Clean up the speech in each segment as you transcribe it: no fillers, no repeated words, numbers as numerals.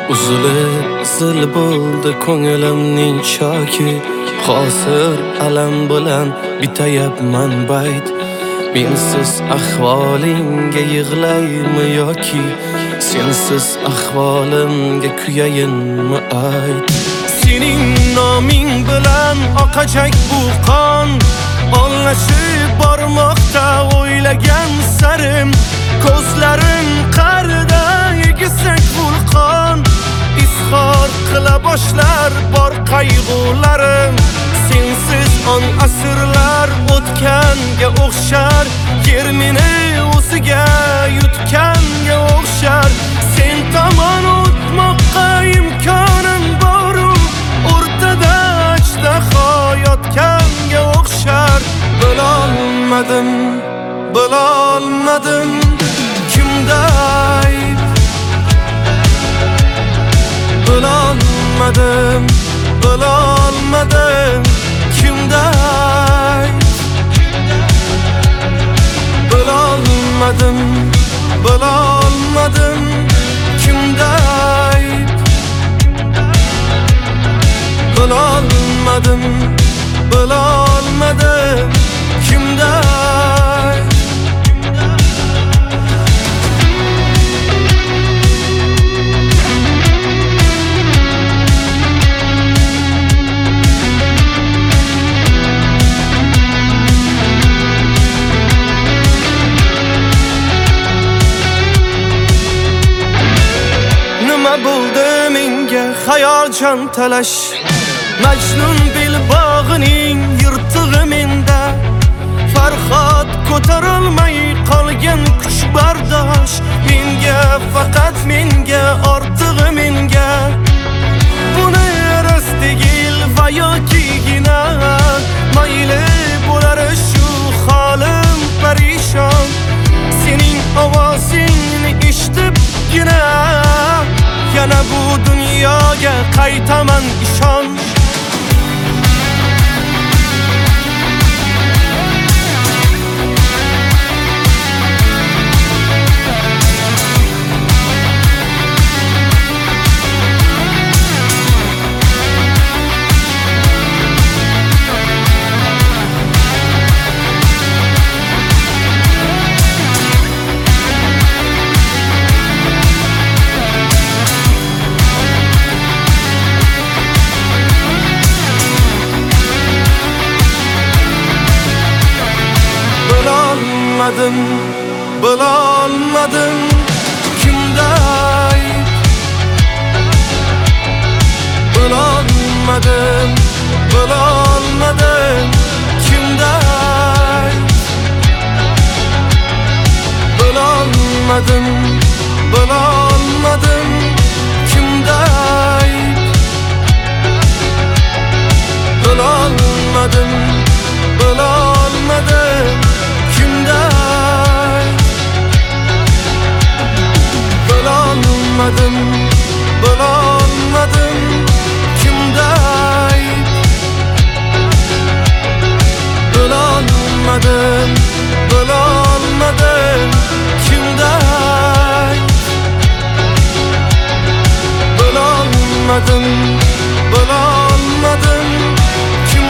Uzilib zil bo'ldi ko'nglimning choki, hozir alam bilan bitayapman bayt. Mensiz ahvolingga yig'laymi yoki sensiz ahvolimga kuyayinmi ayt. Sening noming bilan oqajak bu qon, onlashib bormoqda o'ylagan sarim. Ko'zlarim qarida egisak vulqon, izhor qila boshlar bor qayg'ularim. Sensiz on asrlar o'tganga o'xshar, yer meni o'ziga yutganga o'xshar. Sen tomon o'tmoqqa imkonim boru, o'rtada ajdaho yotganga o'xshar. Bilolmadim kimday, bilolmadim kimday, bilolmadim kimday, bilolmadim kimday. Nima bo'ldi menga xayoljon talash, Majnun belbog'ining yirtig'i menda. Farhod ko'tarolmay qolgan kuch bardosh, menga faqat menga ortig'i menga. Buni rostdegil va yokigina, mayli bo'lar shu holim parishon. Sening ovozingni eshitibgina yana bu dunyoga qaytaman ishon. Bilolmadim kimday, bilolmadim kimday, bilolmadim kimday, bilolmadim kimday, bilolmadim kimday, bilolmadim kimday, bilolmadim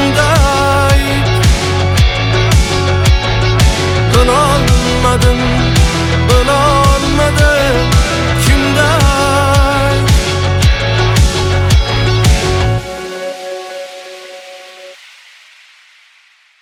kimday, bilolmadim